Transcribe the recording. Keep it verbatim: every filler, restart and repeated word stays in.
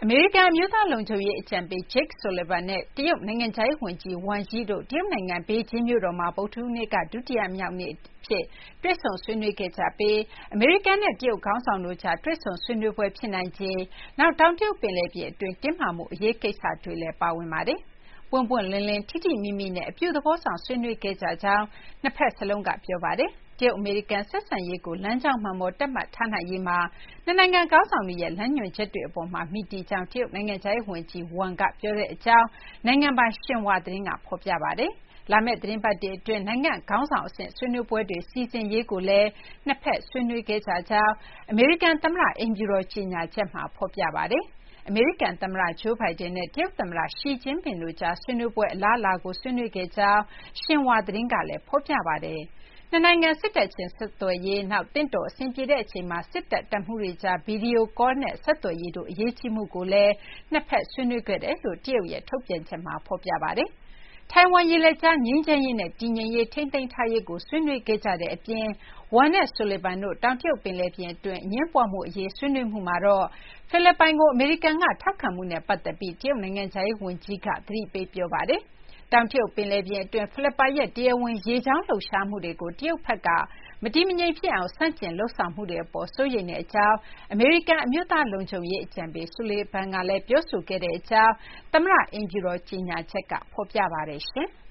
အမေရိကန်အမျိုးသားလုံခြုံရေးအကြံပေး Jake Sullivan နဲ့တရုတ်နိုင်ငံခြားရေးဝန်ကြီး Wang Yi တို့တရုတ်နိုင်ငံဘေဂျင်းမြို့တော်မှာဗုဒ္ဓဟူးနေ့ကဒုတိယမြောက်နေ့အဖြစ်တွေ့ဆုံဆွေးနွေးခဲ့ကြပြီးအမေရိကန်နဲ့တရုတ်ခေါင်းဆောင်တို့ကြားတွေ့ဆုံဆွေးနွေးပွဲဖြစ်နိုင်ခြေနောက်တောင်တရုတ်ပင်လယ်ပြင်အတွင်းတင်းမာမှုအရေးကိစ္စတွေလည်းပါဝင်ပါတယ်။ပွင့်ပွင့်လင်းလင်းထိထိမိမိနဲ့အပြုသဘောဆောင်ဆွေးနွေးခဲ့ကြကြောင်းနှစ်ဖက်စလုံးကပြောပါတယ်။တရုတ်-အမေရိကန်ဆက်ဆံရေးကိုလမ်းကြောင်းမှန်ပေါ်တက်မှတ်ထားနိုင်ရေးမှာနှစ်နိုင်ငံခေါင်းဆောင်တွေရဲ့လမ်းညွှန်ချက်တွေအပေါ်မှာမှီတည်ကြောင်းတရုတ်နိုင်ငံခြားရေးဝန်ကြီး Wang ကပြောကြောင်းနိုင်ငံပိုင်ရှင်ဟွာသတင်းကဖော်ပြပါတယ်။လာမယ့်သီတင်းပတ်တွေအတွင်းနိုင်ငံခေါင်းဆောင်အဆင့်ဆွေးနွေးပွဲတွေစီစဉ်ရေးကိုလည်းနှစ်ဖက်ဆွေးနွေးခဲ့ကြကြောင်းအမေရိကန်သမ္မတအိမ်ဖြူတော်ကြေညာချက်မှာဖော်ပြပါတယ်။အမေရိကန်သမ္မတ Joe Biden နဲ့တရုတ်သမ္မတ Xi Jinping တို့ကြားဆွေးနွေးပွဲအလားအလာကိုဆွေးနွေးခဲ့ကြောင်းရှင်ဟွာသတင်းကလည်းဖော်ပြပါတယ်။နှစ်နိုင်ငံစစ်တပ်ချင်းဆက်သွယ်ရေးနောက်သင့်တော်အဆင်ပြေတဲ့အချိန်မှာစစ်တပ်တပ်မှူးတွေကြားဗီဒီယိုကောနဲ့ဆက်သွယ်ရေးတို့အရေးကြီးမှုကိုလည်းနှစ်ဖက်ဆွေးနွေးခဲ့တယ်လို့တရုတ်ရဲ့ထုတ်ပြန်ချက်မှာဖော်ပြပါတယ်။ထိုင်ဝမ်ရေလက်ကြားငြိမ်းချမ်းရေးနဲ့တည်ငြိမ်ရေးထိန်းသိမ်းထားရေးကိုဆွေးနွေးခဲ့ကြတဲ့အပြင် Wang နဲ့ Sullivan တို့တောင်တရုတ်ပင်လယ်ပြင်အတွင်းအငြင်းပွားမှုအရေးဆွေးနွေးမှုမှာတော့ဖိလစ်ပိုင်ကိုအမေရိကန်ကထောက်ခံမှုနဲ့ပတ်သက်ပြီးတရုတ်နိုင်ငံခြားရေးဝန်ကြီးကသတိပေးပြောပါတယ်။တောင်တရုတ်ပင်လယ်ပြင်အတွင်းဖိလစ်ပိုင်ရဲ့တရားဝင်ရေကြောင်းလှုပ်ရှားမှုတွေကိုတရုတ်ဘက်ကမတည်မငြိမ်ဖြစ်အောင်ဆန့်ကျင်လုပ်ဆောင်မှုတွေအပေါ်စိုးရိမ်တဲ့အကြောင်းအမေရိကန်အမျိုးသားလုံခြုံရေးအကြံပေး Sullivan ကလည်းပြောဆိုခဲ့တဲ့အကြောင်းသမ္မတအိမ်ဖြူတော်ကြေညာချက်ကဖော်ပြပါတယ်ရှင်။